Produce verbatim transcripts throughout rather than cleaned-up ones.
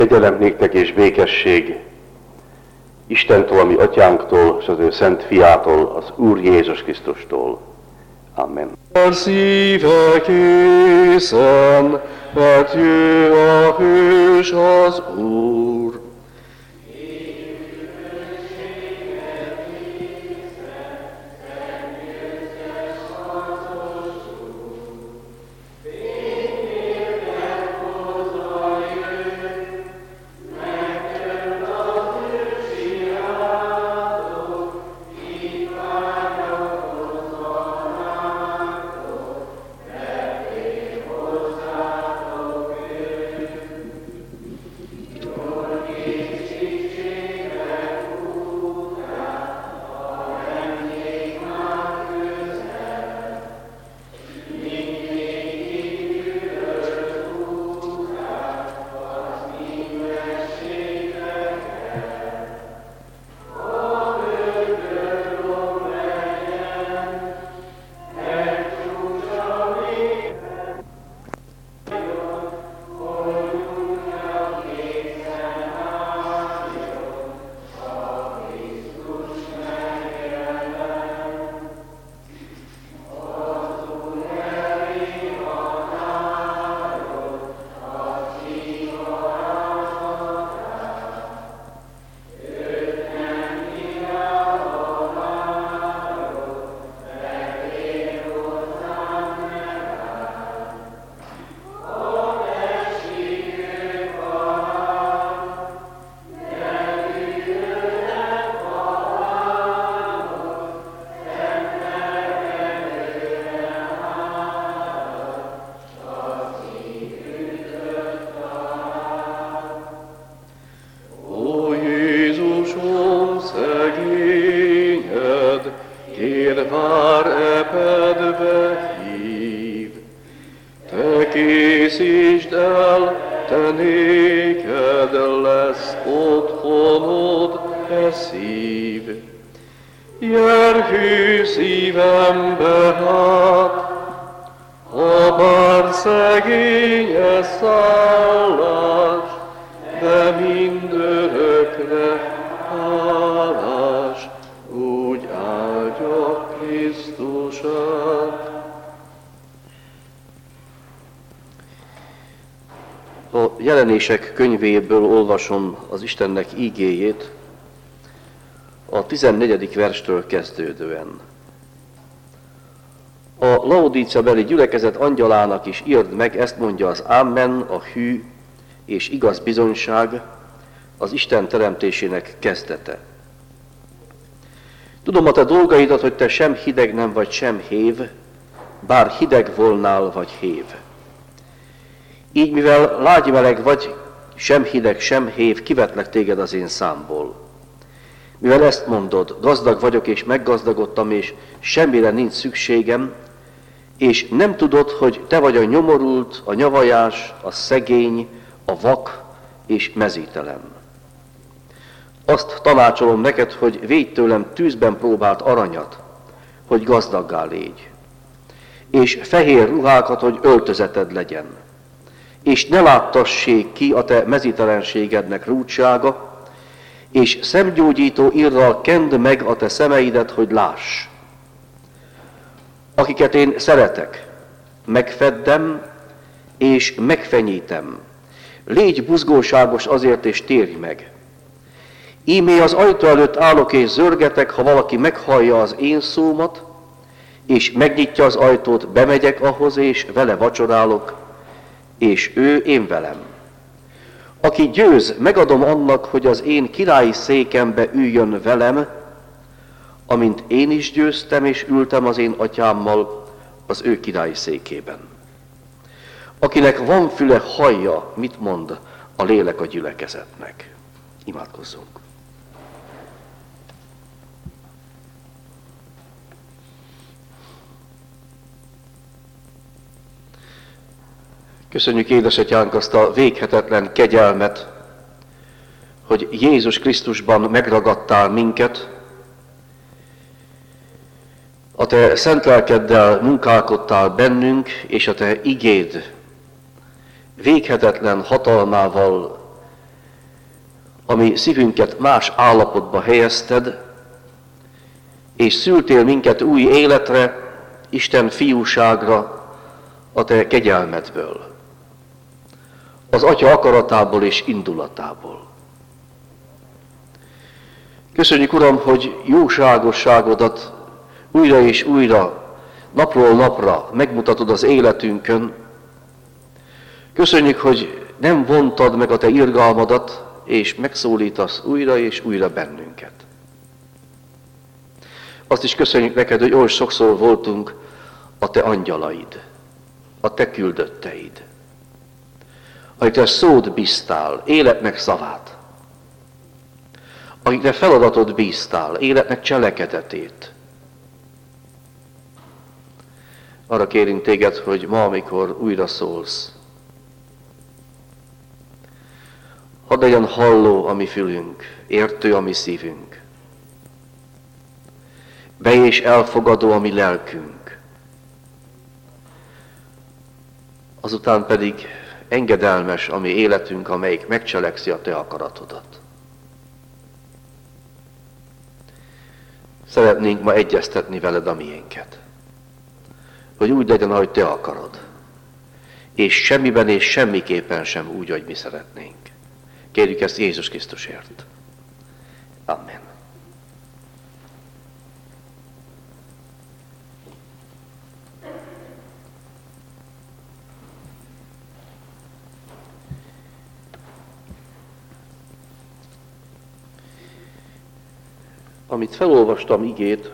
Kegyelem néktek és békesség Istentől, a mi atyánktól, és az ő szent fiától, az Úr Jézus Krisztustól. Amen. A szíve készen, mert jö a hős az Úr. Készítsd el, te néked lesz otthonod, e szív. Jár hű szívembe hát, ha bár szegény e szállás, de mindörökre hálás, úgy áldja Krisztusát. A Jelenések könyvéből olvasom az Istennek ígéjét, a tizennegyedik verstől kezdődően. A Laodíceabeli gyülekezet angyalának is írd meg, ezt mondja az Amen, a hű és igaz bizonyság, az Isten teremtésének kezdete. Tudom a te dolgaidat, hogy te sem hideg nem vagy, sem hév, bár hideg volnál vagy hév. Így, mivel lágymeleg vagy, sem hideg, sem hév, kivetlek téged az én számból. Mivel ezt mondod, gazdag vagyok és meggazdagodtam, és semmire nincs szükségem, és nem tudod, hogy te vagy a nyomorult, a nyavajás, a szegény, a vak és mezítelen. Azt tanácsolom neked, hogy védj tőlem tűzben próbált aranyat, hogy gazdaggá légy, és fehér ruhákat, hogy öltözeted legyen, és ne láttassék ki a te mezítelenségednek rúdsága, és szemgyógyító irral kend meg a te szemeidet, hogy láss. Akiket én szeretek, megfeddem és megfenyítem. Légy buzgóságos azért, és térj meg. Ímé az ajtó előtt állok és zörgetek, ha valaki meghallja az én szómat, és megnyitja az ajtót, bemegyek ahhoz, és vele vacsorálok, és ő én velem. Aki győz, megadom annak, hogy az én királyi székembe üljön velem, amint én is győztem, és ültem az én atyámmal az ő királyi székében. Akinek van füle, hallja, mit mond a lélek a gyülekezetnek. Imádkozzunk. Köszönjük, édesatyánk, azt a véghetetlen kegyelmet, hogy Jézus Krisztusban megragadtál minket, a te szent lelkeddel munkálkodtál bennünk, és a te igéd véghetetlen hatalmával ami szívünket más állapotba helyezted, és szültél minket új életre, Isten fiúságra, a te kegyelmedből, az Atya akaratából és indulatából. Köszönjük, Uram, hogy jóságosságodat újra és újra, napról napra megmutatod az életünkön. Köszönjük, hogy nem vontad meg a te irgalmadat, és megszólítasz újra és újra bennünket. Azt is köszönjük neked, hogy oly sokszor voltunk a te angyalaid, a te küldötteid, akikre szót bíztál, életnek szavát, akikre feladatot bíztál, életnek cselekedetét. Arra kérünk téged, hogy ma, amikor újra szólsz, hadd legyen halló a mi fülünk, értő a mi szívünk, be és elfogadó a mi lelkünk, azután pedig engedelmes a mi életünk, amelyik megcselekszi a te akaratodat. Szeretnénk ma egyeztetni veled a miénket, hogy úgy legyen, ahogy te akarod, és semmiben és semmiképpen sem úgy, ahogy mi szeretnénk. Kérjük ezt Jézus Krisztusért. Amen. Amit felolvastam igét,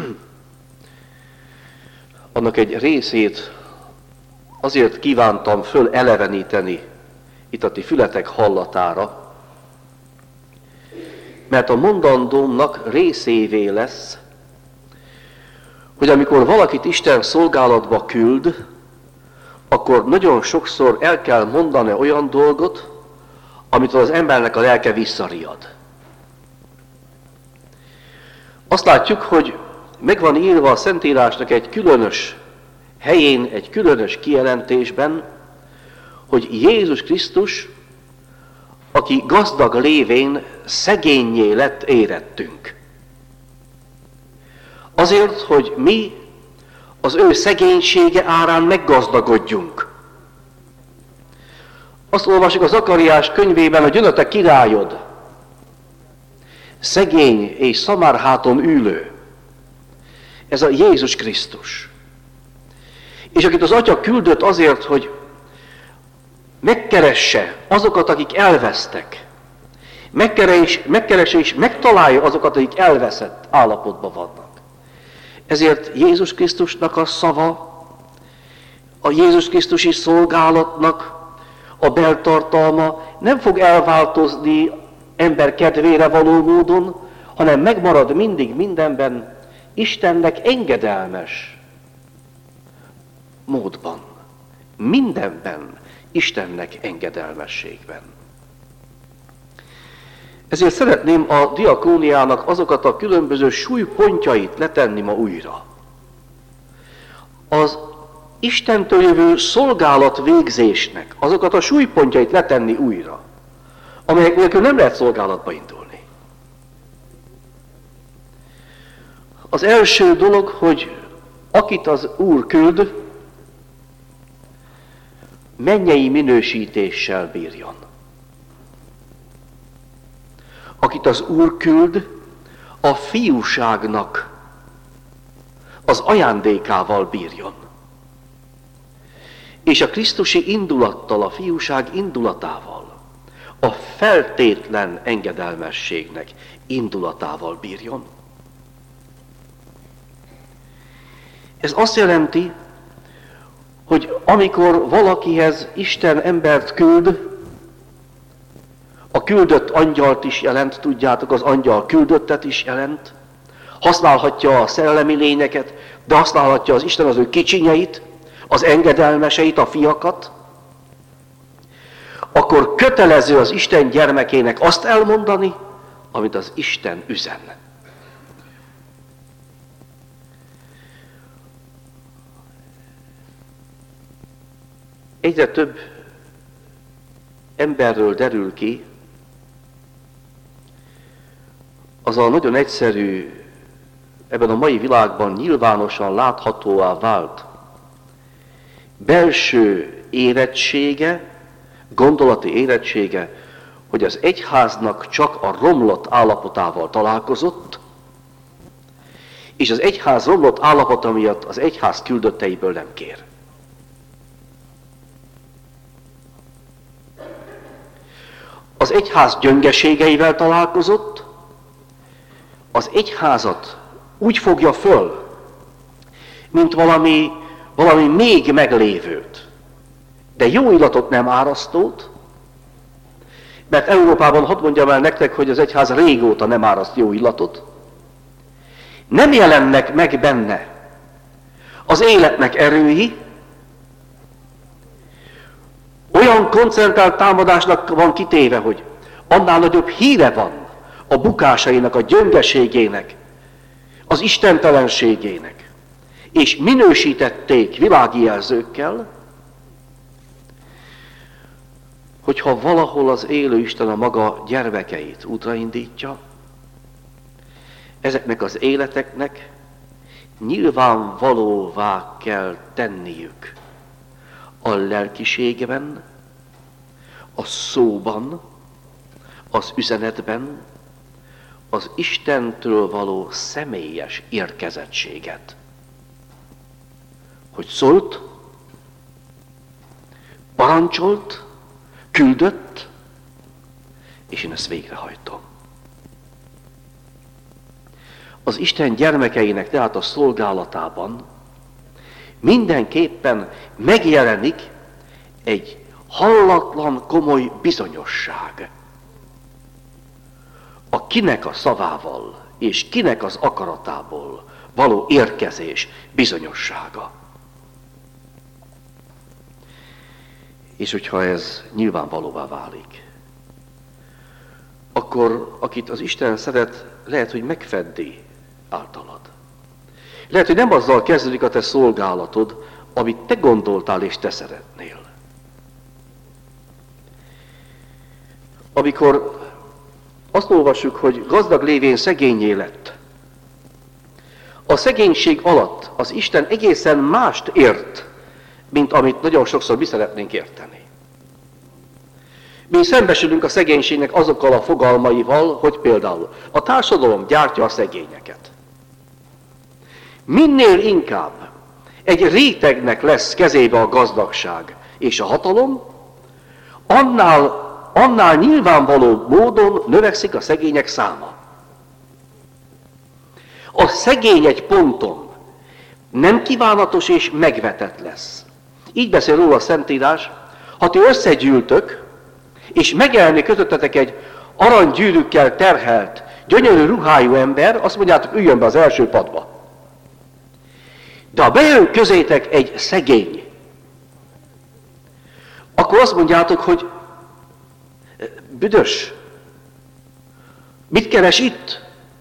annak egy részét azért kívántam föleleveníteni itt a ti fületek hallatára, mert a mondandómnak részévé lesz, hogy amikor valakit Isten szolgálatba küld, akkor nagyon sokszor el kell mondani olyan dolgot, amitől az embernek a lelke visszariad. Azt látjuk, hogy meg van írva a Szentírásnak egy különös helyén, egy különös kijelentésben, hogy Jézus Krisztus, aki gazdag lévén szegénnyé lett érettünk. Azért, hogy mi az ő szegénysége árán meggazdagodjunk. Azt olvasjuk a Zakariás könyvében, hogy jön a te királyod, szegény és szamárháton ülő. Ez a Jézus Krisztus. És akit az Atya küldött azért, hogy megkeresse azokat, akik elvesztek. Megkeres, megkeresse és megtalálja azokat, akik elveszett állapotban vannak. Ezért Jézus Krisztusnak a szava, a Jézus Krisztusi szolgálatnak a beltartalma nem fog elváltozni ember kedvére való módon, hanem megmarad mindig mindenben Istennek engedelmes módban. Mindenben Istennek engedelmességben. Ezért szeretném a diakóniának azokat a különböző súlypontjait letenni ma újra. Az Istentől jövő szolgálatvégzésnek azokat a súlypontjait letenni újra, amelyek nélkül nem lehet szolgálatba indulni. Az első dolog, hogy akit az Úr küld, mennyei minősítéssel bírjon. Akit az Úr küld, a fiúságnak az ajándékával bírjon. És a krisztusi indulattal, a fiúság indulatával, a feltétlen engedelmességnek indulatával bírjon. Ez azt jelenti, hogy amikor valakihez Isten embert küld, a küldött angyalt is jelent, tudjátok, az angyal küldöttet is jelent, használhatja a szellemi lényeket, de használhatja az Isten az ő kicsinyeit, az engedelmeseit, a fiakat, akkor kötelező az Isten gyermekének azt elmondani, amit az Isten üzen. Egyre több emberről derül ki, az a nagyon egyszerű, ebben a mai világban nyilvánosan láthatóvá vált belső érettsége, gondolati érettsége, hogy az egyháznak csak a romlott állapotával találkozott, és az egyház romlott állapota miatt az egyház küldötteiből nem kér. Az egyház gyöngeségeivel találkozott, az egyházat úgy fogja föl, mint valami, valami még meglévőt, de jó illatot nem árasztót, mert Európában, hadd mondjam el nektek, hogy az egyház régóta nem áraszt jó illatot, nem jelennek meg benne az életnek erői, olyan koncentrált támadásnak van kitéve, hogy annál nagyobb híre van a bukásainak, a gyöngeségének, az istentelenségének, és minősítették világi jelzőkkel, hogyha valahol az élő Isten a maga gyermekeit útra indítja, ezeknek az életeknek nyilvánvalóvá kell tenniük a lelkiségben, a szóban, az üzenetben, az Istentől való személyes érkezettséget. Hogy szólt, parancsolt, küldött, és én ezt végrehajtom. Az Isten gyermekeinek tehát a szolgálatában mindenképpen megjelenik egy hallatlan, komoly bizonyosság. A kinek a szavával és kinek az akaratából való érkezés bizonyossága. És hogyha ez nyilvánvalóvá válik, akkor akit az Isten szeret, lehet, hogy megfeddi általad. Lehet, hogy nem azzal kezdődik a te szolgálatod, amit te gondoltál és te szeretnél. Amikor azt olvassuk, hogy gazdag lévén szegénnyé lett, a szegénység alatt az Isten egészen mást ért, mint amit nagyon sokszor mi szeretnénk érteni. Mi szembesülünk a szegénységnek azokkal a fogalmaival, hogy például a társadalom gyártja a szegényeket. Minél inkább egy rétegnek lesz kezébe a gazdagság és a hatalom, annál, annál nyilvánvaló módon növekszik a szegények száma. A szegény egy ponton nem kívánatos és megvetett lesz. Így beszél róla a Szentírás, ha ti összegyűltök, és megjelenik közöttetek egy aranygyűrűkkel terhelt, gyönyörű ruhájú ember, azt mondjátok, üljön be az első padba. De ha bejön közétek egy szegény, akkor azt mondjátok, hogy büdös, mit keres itt?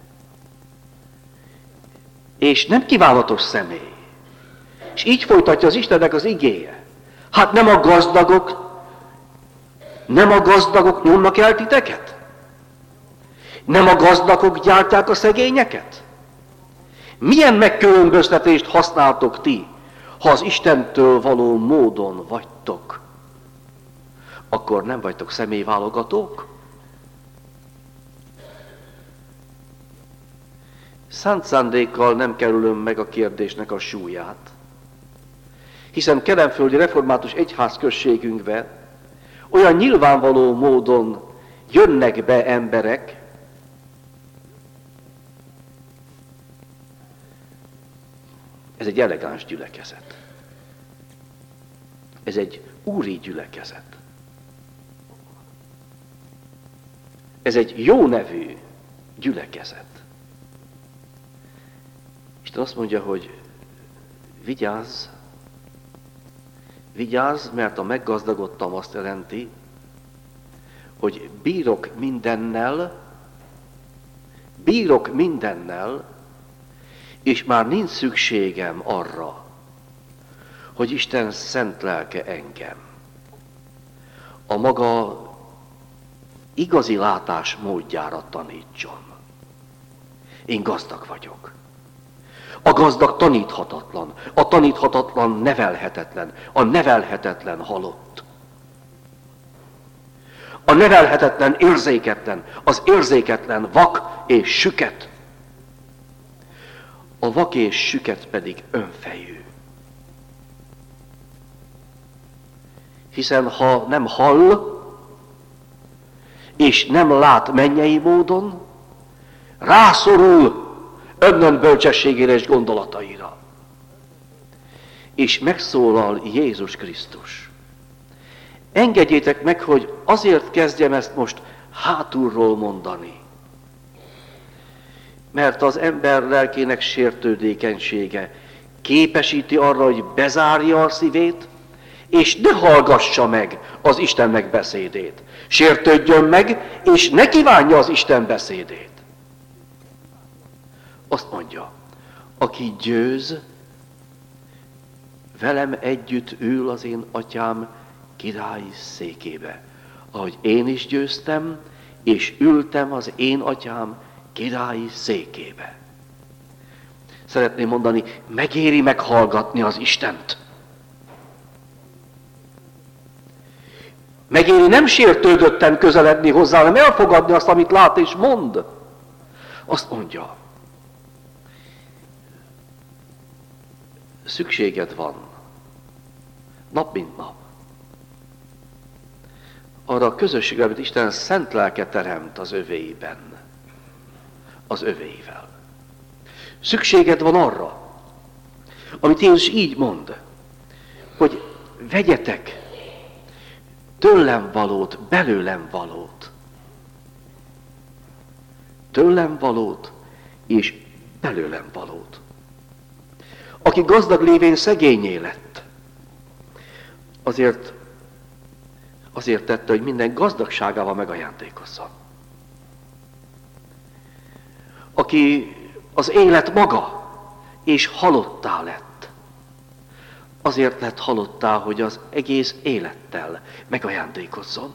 És nem kívánatos személy. És így folytatja az Istennek az igéje. Hát nem a gazdagok, nem a gazdagok nyomnak el titeket? Nem a gazdagok gyártják a szegényeket? Milyen megkülönböztetést használtok ti, ha az Istentől való módon vagytok? Akkor nem vagytok személyválogatók? Szánt szándékkal nem kerülöm meg a kérdésnek a súlyát, hiszen kelenföldi református egyházközségünkbe olyan nyilvánvaló módon jönnek be emberek, ez egy elegáns gyülekezet. Ez egy úri gyülekezet. Ez egy jó nevű gyülekezet. Isten azt mondja, hogy vigyázz, vigyázz, mert a meggazdagodtam azt jelenti, hogy bírok mindennel, bírok mindennel, és már nincs szükségem arra, hogy Isten szent lelke engem a maga igazi látás módjára tanítson. Én gazdag vagyok. A gazdag taníthatatlan, a taníthatatlan nevelhetetlen, a nevelhetetlen halott. A nevelhetetlen érzéketlen, az érzéketlen vak és süket. A vak és süket pedig önfejű. Hiszen ha nem hall, és nem lát mennyei módon, rászorul önnön bölcsességére és gondolataira. És megszólal Jézus Krisztus. Engedjétek meg, hogy azért kezdjem ezt most hátulról mondani. Mert az ember lelkének sértődékenysége képesíti arra, hogy bezárja a szívét, és ne hallgassa meg az Istennek beszédét. Sértődjön meg, és ne kívánja az Isten beszédét. Azt mondja, aki győz, velem együtt ül az én atyám királyi székébe. Ahogy én is győztem, és ültem az én atyám királyi székébe. Szeretném mondani, megéri meghallgatni az Istent. Megéri nem sértődötten közeledni hozzá, hanem elfogadni azt, amit lát és mond. Azt mondja, szükséged van, nap mint nap, arra a közösségre, amit Isten szent lelke teremt az övéiben, az övéivel. Szükséged van arra, amit Jézus így mond, hogy vegyetek tőlem valót, belőlem valót. Tőlem valót és belőlem valót. Aki gazdag lévén szegényé lett, azért, azért tette, hogy minden gazdagságával megajándékozza. Aki az élet maga, és halottá lett, azért lett halottá, hogy az egész élettel megajándékozzon.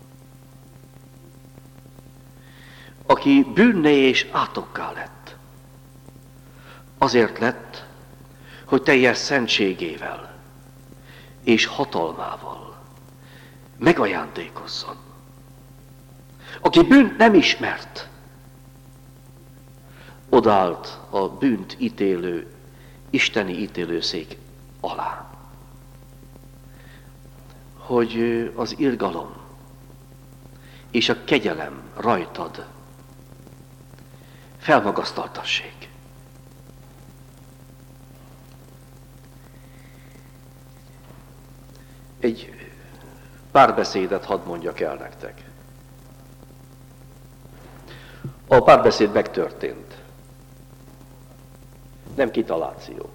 Aki bűnné és átokká lett, azért lett, hogy teljes szentségével és hatalmával megajándékozzon. Aki bűnt nem ismert, odállt a bűnt ítélő, isteni ítélőszék alá. Hogy az irgalom és a kegyelem rajtad felmagasztaltassék. Egy párbeszédet hadd mondjak el nektek. A párbeszéd megtörtént. Nem kitaláció.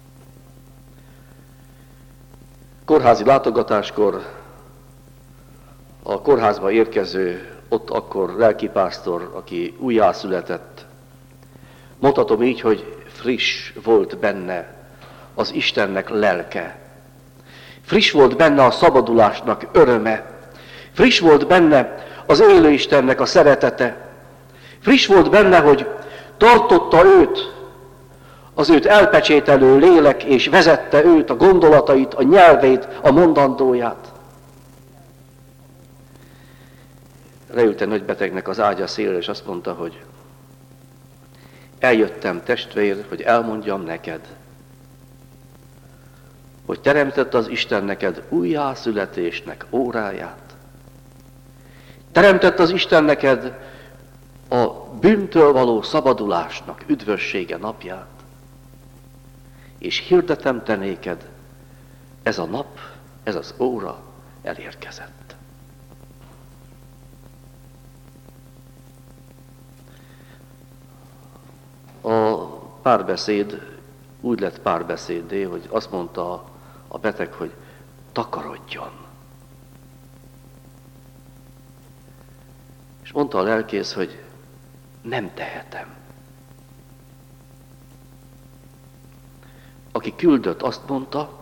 Kórházi látogatáskor a kórházba érkező, ott akkor lelkipásztor, aki újjászületett, mondhatom így, hogy friss volt benne az Istennek lelke. Friss volt benne a szabadulásnak öröme. Friss volt benne az élő Istennek a szeretete. Friss volt benne, hogy tartotta őt, az őt elpecsételő lélek, és vezette őt, a gondolatait, a nyelvét, a mondandóját. Leült egy nagybetegnek az ágya szélre, és azt mondta, hogy eljöttem, testvér, hogy elmondjam neked, hogy teremtett az Isten neked újjászületésnek óráját. Teremtett az Isten neked a bűntől való szabadulásnak üdvössége napját. És hirdetem te néked, ez a nap, ez az óra elérkezett. A párbeszéd úgy lett párbeszéddé, hogy azt mondta a beteg, hogy takarodjon. És mondta a lelkész, hogy nem tehetem. Aki küldött, azt mondta,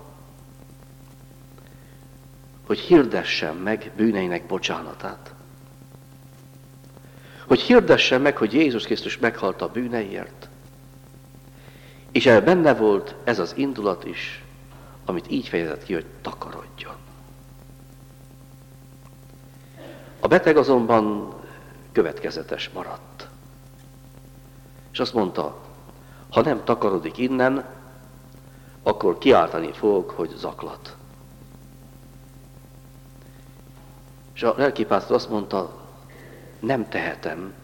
hogy hirdessen meg bűneinek bocsánatát. hogy hirdesse meg, hogy Jézus Krisztus meghalt a bűneiért. És ebben benne volt ez az indulat is, amit így fejezett ki, hogy takarodjon. A beteg azonban következetes maradt. És azt mondta, ha nem takarodik innen, akkor kiáltani fogok, hogy zaklat. És a lelkipásztor azt mondta, nem tehetem,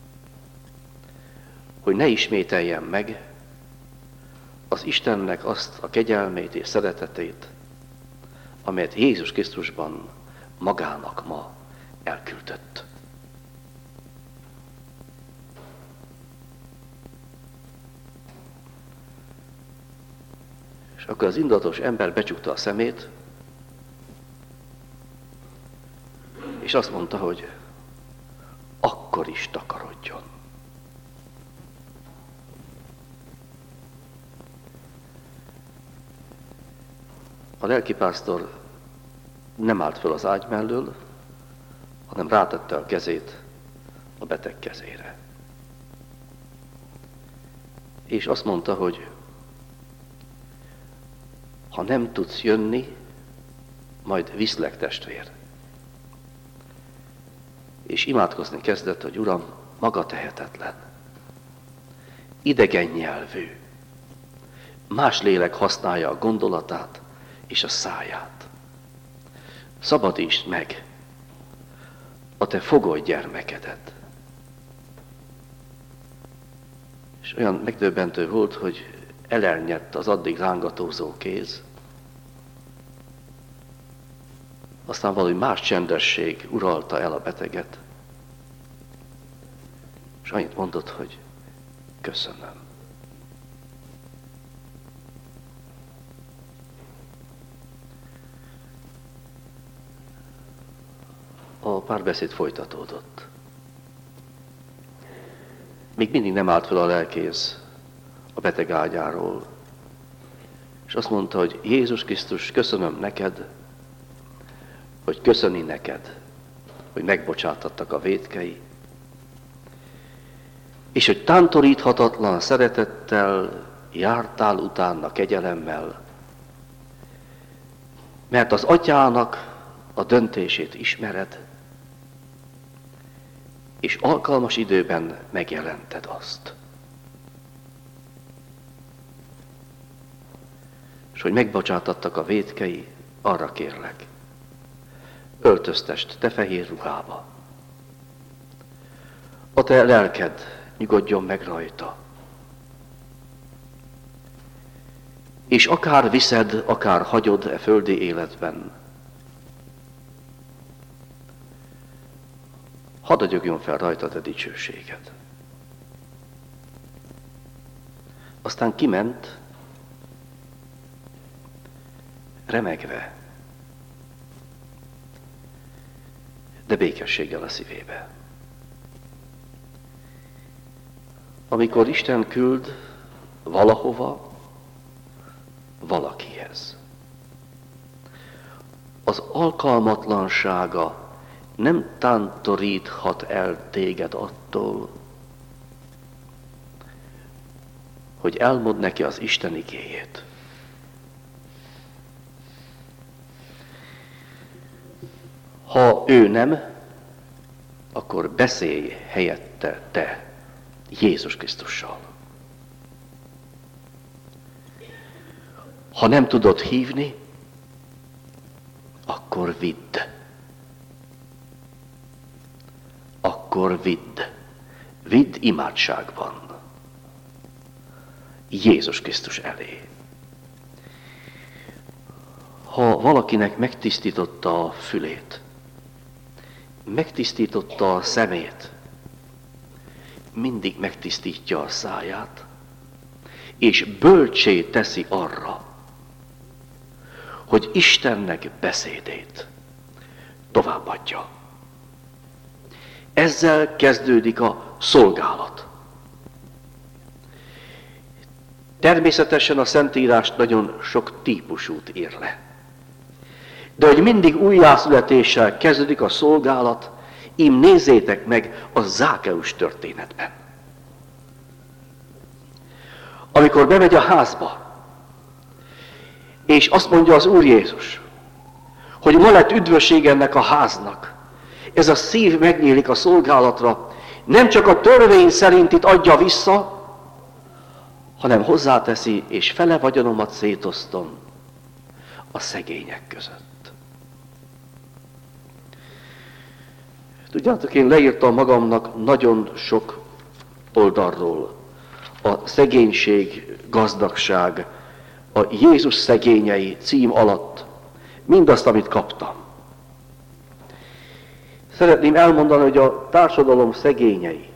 hogy ne ismételjem meg az Istennek azt a kegyelmét és szeretetét, amelyet Jézus Krisztusban magának ma elküldött. És akkor az indulatos ember becsukta a szemét, és azt mondta, hogy akkor is takarodjon. A lelkipásztor nem állt föl az ágy mellől, hanem rátette a kezét a beteg kezére. És azt mondta, hogy ha nem tudsz jönni, majd viszlek, testvér. És imádkozni kezdett, hogy Uram, maga tehetetlen, idegen nyelvű, más lélek használja a gondolatát és a száját. Szabadítsd meg a te fogoly gyermekedet. És olyan megdöbbentő volt, hogy elernyett az addig rángatózó kéz. Aztán valami más csendesség uralta el a beteget. És annyit mondott, hogy köszönöm. A párbeszéd folytatódott. Még mindig nem állt fel a lelkész a beteg ágyáról, és azt mondta, hogy Jézus Krisztus, köszönöm neked, hogy köszöni neked, hogy megbocsátattak a vétkei, és hogy tántoríthatatlan szeretettel jártál utána kegyelemmel, mert az atyának a döntését ismered, és alkalmas időben megjelented azt. És hogy megbocsátattak a vétkei, arra kérlek, öltöztest te fehér ruhába. A te lelked nyugodjon meg rajta. És akár viszed, akár hagyod e földi életben, hadd agyogjon fel rajta te dicsőséged. Aztán kiment, remegve, de békességgel a szívébe. Amikor Isten küld valahova, valakihez, az alkalmatlansága nem tántoríthat el téged attól, hogy elmondd neki az Isten igéjét. Ha ő nem, akkor beszélj helyette te Jézus Krisztussal. Ha nem tudod hívni, akkor vidd. Akkor vidd. Vidd imádságban. Jézus Krisztus elé. Ha valakinek megtisztította a fülét, megtisztította a szemét, mindig megtisztítja a száját, és bölcsé teszi arra, hogy Istennek beszédét továbbadja. Ezzel kezdődik a szolgálat. Természetesen a Szentírást nagyon sok típusút ír le. De hogy mindig újjászületéssel kezdődik a szolgálat, Ím nézzétek meg a Zákeus történetben. Amikor bemegy a házba, és azt mondja az Úr Jézus, hogy ma lett üdvösség ennek a háznak. Ez a szív megnyílik a szolgálatra, nem csak a törvény szerint itt adja vissza, hanem hozzáteszi, és fele vagyonomat szétosztom a szegények között. Tudjátok, én leírtam magamnak nagyon sok oldalról a szegénység, gazdagság, a Jézus szegényei cím alatt mindazt, amit kaptam. Szeretném elmondani, hogy a társadalom szegényei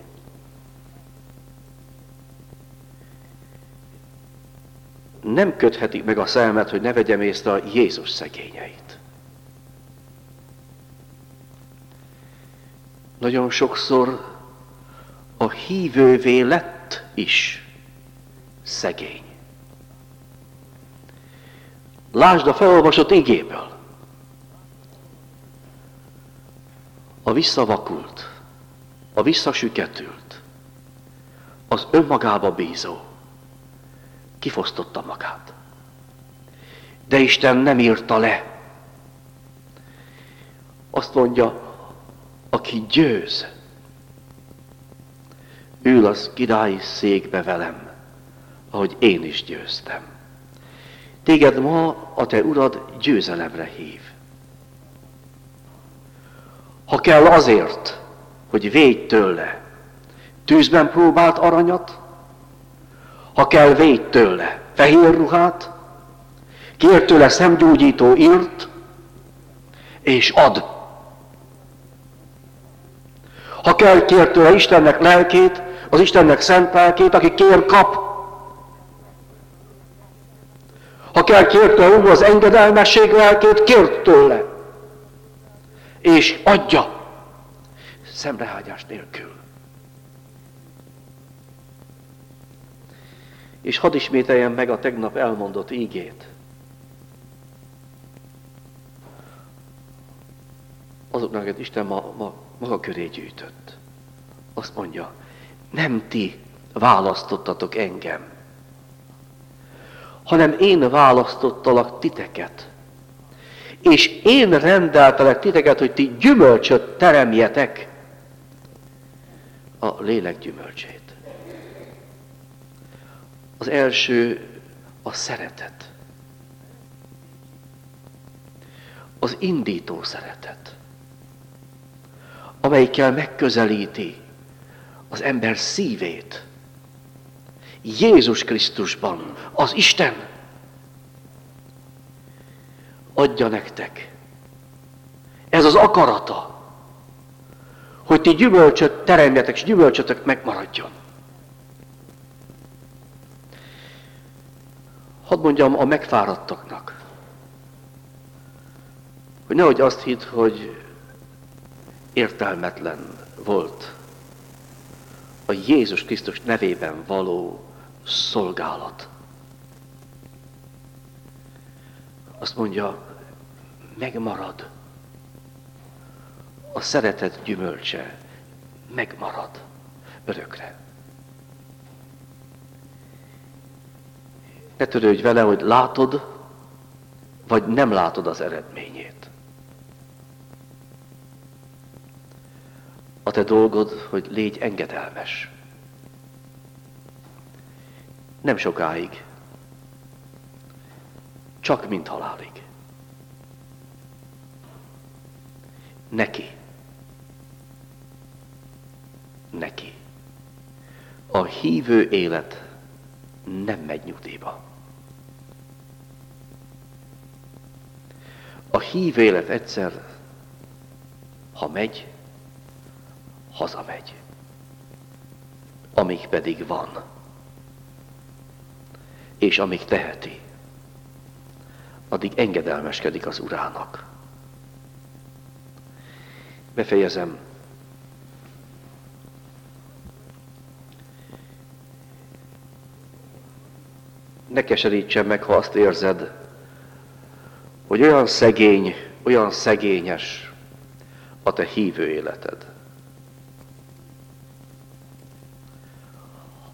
nem köthetik meg a szemet, hogy ne vegyem észre a Jézus szegényeit. Nagyon sokszor a hívővé lett is szegény. Lásd a felolvasott igéből. A visszavakult, a visszasüketült, az önmagába bízó kifosztotta magát. De Isten nem írta le. Azt mondja, aki győz, ül az királyi székbe velem, ahogy én is győztem. Téged ma a te urad győzelemre hív. Ha kell azért, hogy védj tőle, tűzben próbált aranyat, ha kell védj tőle fehér ruhát, kér tőle szemgyógyító írt, és ad. Ha kell, kér tőle Istennek lelkét, az Istennek szent lelkét, aki kér, kap. Ha kell, kér tőle az engedelmesség lelkét, kér tőle. És adja, szemrehányás nélkül. És hadd ismételjem meg a tegnap elmondott ígét. Azoknak, akiket Isten ma, ma maga köré gyűjtött. Azt mondja, nem ti választottatok engem, hanem én választottalak titeket. És én rendeltelek titeket, hogy ti gyümölcsöt teremjetek, a lélek gyümölcsét. Az első a szeretet. Az indító szeretet, amelyikkel megközelíti az ember szívét. Jézus Krisztusban, az Isten adja nektek. Ez az akarata, hogy ti gyümölcsöt teremjetek, és gyümölcsötök megmaradjon. Hadd mondjam a megfáradtaknak, hogy nehogy azt hidd, hogy értelmetlen volt a Jézus Krisztus nevében való szolgálat. Azt mondja, megmarad. A szeretet gyümölcse megmarad örökre. Ne törődj vele, hogy látod, vagy nem látod az eredményét. A te dolgod, hogy légy engedelmes. Nem sokáig, csak mint halálig. Neki. Neki. A hívő élet nem megy nyugdíjba. A hívő élet egyszer, ha megy, hazamegy. Amíg pedig van, és amíg teheti, addig engedelmeskedik az Urának. Befejezem. Ne keserítsen meg, ha azt érzed, hogy olyan szegény, olyan szegényes a te hívő életed.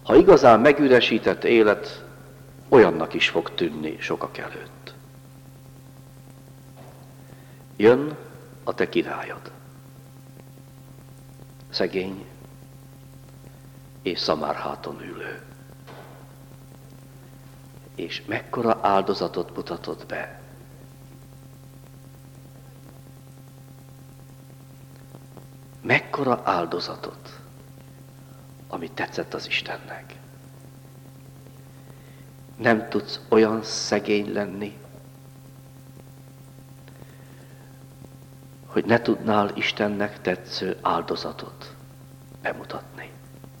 ha igazán megüresített élet olyannak is fog tűnni sokak előtt. Jön a te királyod, szegény és szamárháton ülő. És mekkora áldozatot mutatott be. Mekkora áldozatot, ami tetszett az Istennek. Nem tudsz olyan szegény lenni, hogy ne tudnál Istennek tetsző áldozatot bemutatni.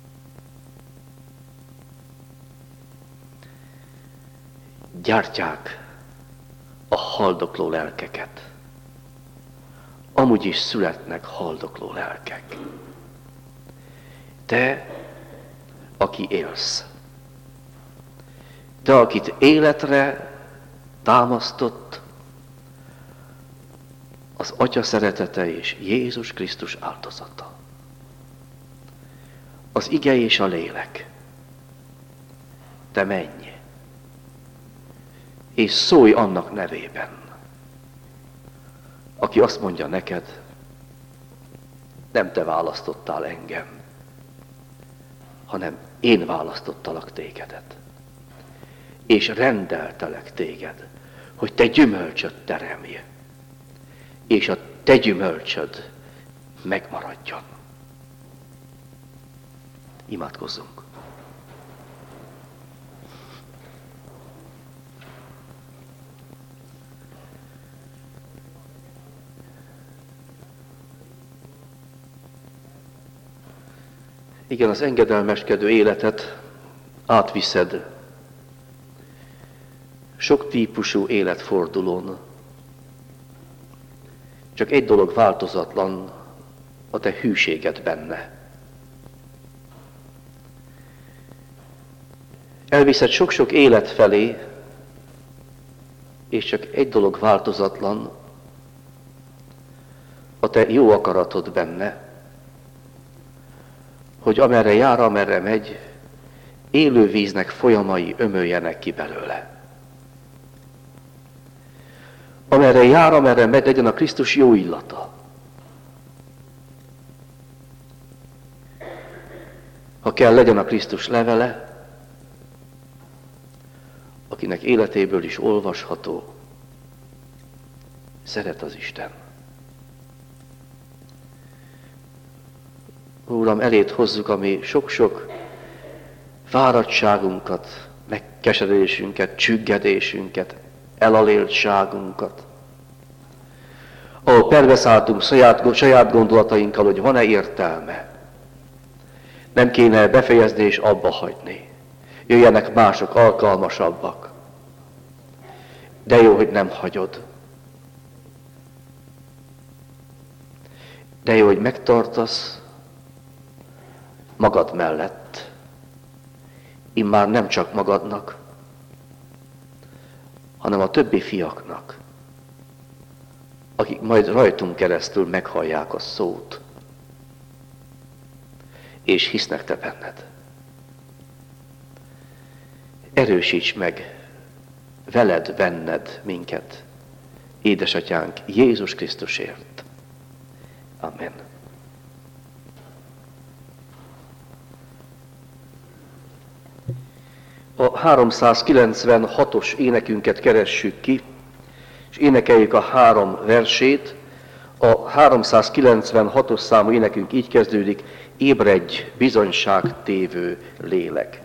Gyártják a haldokló lelkeket. Amúgy is születnek haldokló lelkek. Te, aki élsz, te, akit életre támasztott az Atya szeretete és Jézus Krisztus áldozata. Az ige és a lélek. Te menj, és szólj annak nevében, aki azt mondja neked, nem te választottál engem, hanem én választottalak tégedet, és rendeltelek téged, hogy te gyümölcsöt teremj, és a te gyümölcsöd megmaradjon. Imádkozzunk! Igen, az engedelmeskedő életet átviszed sok típusú életfordulón. Csak egy dolog változatlan, a te hűséged benne. Elviszed sok-sok élet felé, és csak egy dolog változatlan, a te jó akaratod benne, hogy amerre jár, amerre megy, élő víznek folyamai ömöljenek ki belőle. Amerre jár, amerre megy, legyen a Krisztus jó illata. Ha kell, legyen a Krisztus levele, akinek életéből is olvasható, szeret az Isten. Uram, eléd hozzuk a mi sok-sok fáradtságunkat, megkeseredésünket, csüggedésünket, elaléltságunkat. Ahol perbeszálltunk saját, saját gondolatainkkal, hogy van-e értelme. Nem kéne befejezni és abba hagyni. Jöjjenek mások, alkalmasabbak. De jó, hogy nem hagyod. De jó, hogy megtartasz magad mellett. Immár nem csak magadnak, hanem a többi fiaknak, akik majd rajtunk keresztül meghallják a szót, és hisznek te benned. Erősíts meg veled, benned minket, édesatyánk, Jézus Krisztusért. Amen. A háromszázkilencvenhatos énekünket keressük ki, és énekeljük a három versét. A háromszázkilencvenhatos számú énekünk így kezdődik: ébredj, bizonyságtévő lélek.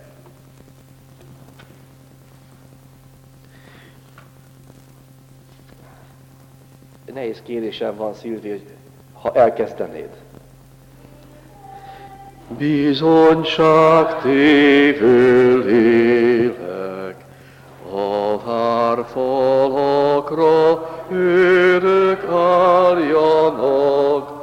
Nehéz kérésem van, Szilvi, hogy ha elkezdenéd. Bizonyságtévő lélek, a várfalakra őrök álljanak.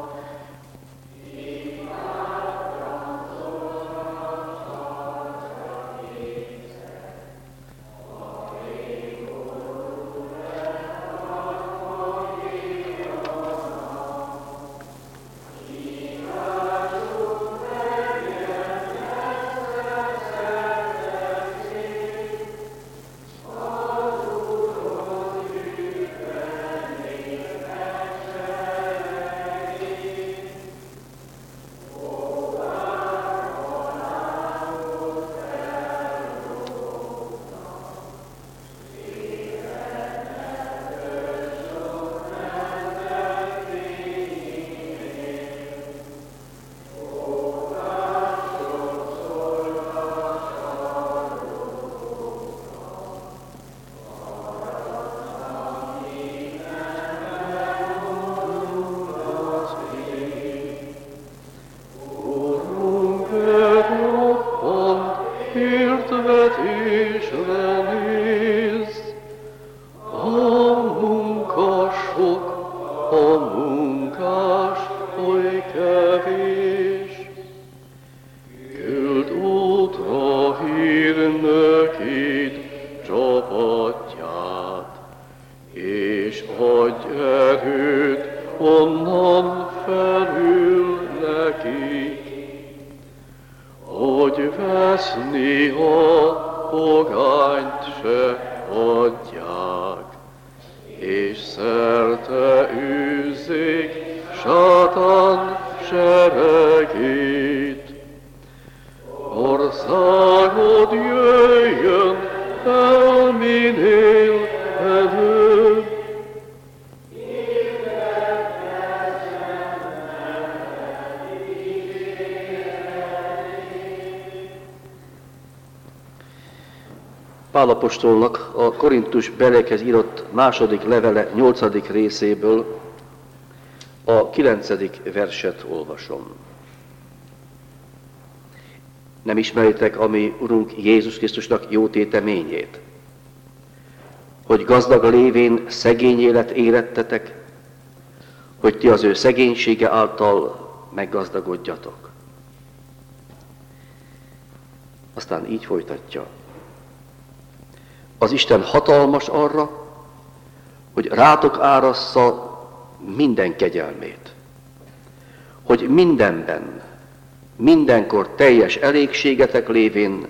hogy veszni a pogányt se adják, és szerte űzzék sátán seregét. Országod jöjjön el minél előbb. Pál apostolnak a Korintus belekhez írott második levele nyolcadik részéből a kilencedik verset olvasom. Nem ismeritek a mi Urunk Jézus Krisztusnak jó téteményét, hogy gazdag lévén szegény élet érettetek, hogy ti az ő szegénysége által meggazdagodjatok. Aztán így folytatja. Az Isten hatalmas arra, hogy rátok árassza minden kegyelmét, hogy mindenben, mindenkor teljes elégségetek lévén,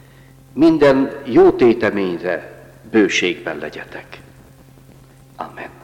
minden jó téteményre bőségben legyetek. Amen.